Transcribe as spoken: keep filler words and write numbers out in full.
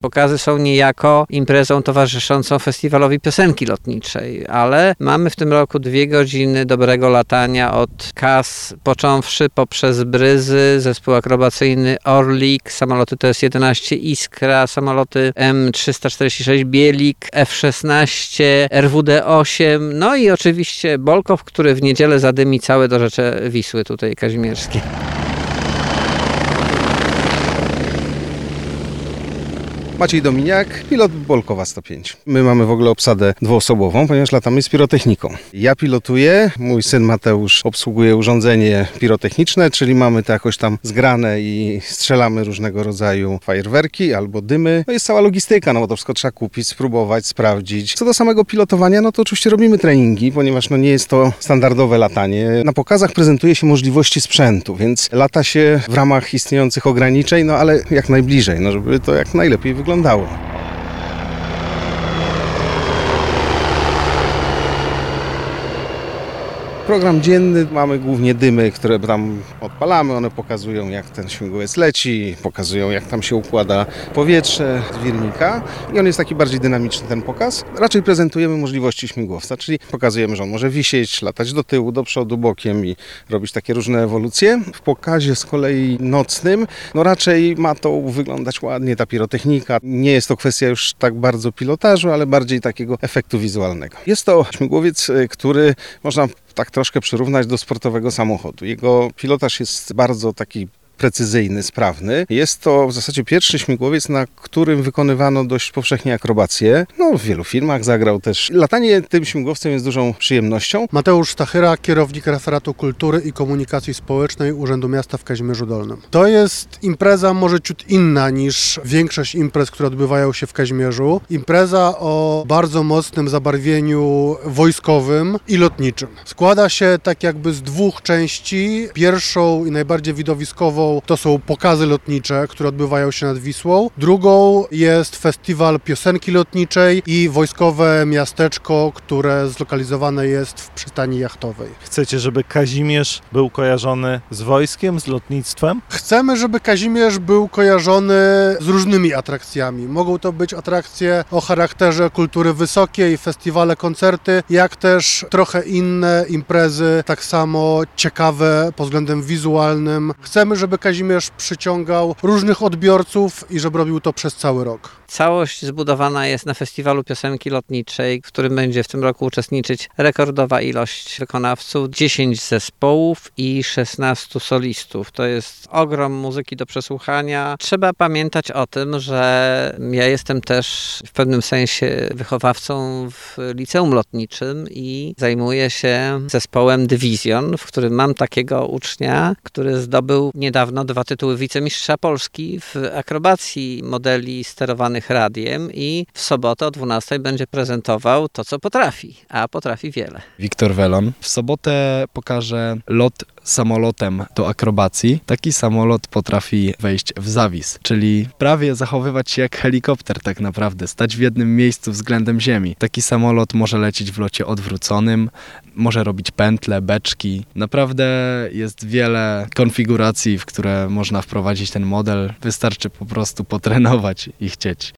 Pokazy są niejako imprezą towarzyszącą festiwalowi piosenki lotniczej, ale mamy w tym roku dwie godziny dobrego latania od Kas, począwszy poprzez Bryzy, zespół akrobacyjny Orlik, samoloty T S jedenaście Iskra, samoloty M trzysta czterdzieści sześć Bielik, F szesnaście, R W D osiem, no i oczywiście Bolkow, który w niedzielę zadymi całe dorzecze Wisły tutaj kazimierskie. Maciej Dominiak, pilot Bolkowa sto pięć. My mamy w ogóle obsadę dwuosobową, ponieważ latamy z pirotechniką. Ja pilotuję, mój syn Mateusz obsługuje urządzenie pirotechniczne, czyli mamy to jakoś tam zgrane i strzelamy różnego rodzaju fajerwerki albo dymy. No jest cała logistyka, no bo to wszystko trzeba kupić, spróbować, sprawdzić. Co do samego pilotowania, no to oczywiście robimy treningi, ponieważ no nie jest to standardowe latanie. Na pokazach prezentuje się możliwości sprzętu, więc lata się w ramach istniejących ograniczeń, no ale jak najbliżej, no żeby to jak najlepiej wyglądało. Wyglądało. Program dzienny, mamy głównie dymy, które tam odpalamy, one pokazują jak ten śmigłowiec leci, pokazują jak tam się układa powietrze z wirnika i on jest taki bardziej dynamiczny ten pokaz. Raczej prezentujemy możliwości śmigłowca, czyli pokazujemy, że on może wisieć, latać do tyłu, do przodu, bokiem i robić takie różne ewolucje. W pokazie z kolei nocnym, no raczej ma to wyglądać ładnie, ta pirotechnika. Nie jest to kwestia już tak bardzo pilotażu, ale bardziej takiego efektu wizualnego. Jest to śmigłowiec, który można tak troszkę przyrównać do sportowego samochodu. Jego pilotaż jest bardzo taki precyzyjny, sprawny. Jest to w zasadzie pierwszy śmigłowiec, na którym wykonywano dość powszechnie akrobacje. No, w wielu filmach zagrał też. Latanie tym śmigłowcem jest dużą przyjemnością. Mateusz Stachyra, kierownik Referatu Kultury i Komunikacji Społecznej Urzędu Miasta w Kazimierzu Dolnym. To jest impreza może ciut inna niż większość imprez, które odbywają się w Kazimierzu. Impreza o bardzo mocnym zabarwieniu wojskowym i lotniczym. Składa się tak jakby z dwóch części. Pierwszą i najbardziej widowiskową to są pokazy lotnicze, które odbywają się nad Wisłą. Drugą jest festiwal piosenki lotniczej i wojskowe miasteczko, które zlokalizowane jest w przystani jachtowej. Chcecie, żeby Kazimierz był kojarzony z wojskiem, z lotnictwem? Chcemy, żeby Kazimierz był kojarzony z różnymi atrakcjami. Mogą to być atrakcje o charakterze kultury wysokiej, festiwale, koncerty, jak też trochę inne imprezy, tak samo ciekawe pod względem wizualnym. Chcemy, żeby Kazimierz przyciągał różnych odbiorców i żeby robił to przez cały rok. Całość zbudowana jest na Festiwalu Piosenki Lotniczej, w którym będzie w tym roku uczestniczyć rekordowa ilość wykonawców, dziesięć zespołów i szesnastu solistów. To jest ogrom muzyki do przesłuchania. Trzeba pamiętać o tym, że ja jestem też w pewnym sensie wychowawcą w liceum lotniczym i zajmuję się zespołem Dywizjon, w którym mam takiego ucznia, który zdobył niedawno dwa tytuły wicemistrza Polski w akrobacji modeli sterowanych radiem i w sobotę o dwunastej będzie prezentował to, co potrafi, a potrafi wiele. Wiktor Welon. W sobotę pokaże lot samolotem do akrobacji. Taki samolot potrafi wejść w zawis, czyli prawie zachowywać się jak helikopter tak naprawdę, stać w jednym miejscu względem ziemi. Taki samolot może lecieć w locie odwróconym, może robić pętle, beczki. Naprawdę jest wiele konfiguracji, w które można wprowadzić ten model. Wystarczy po prostu potrenować i chcieć.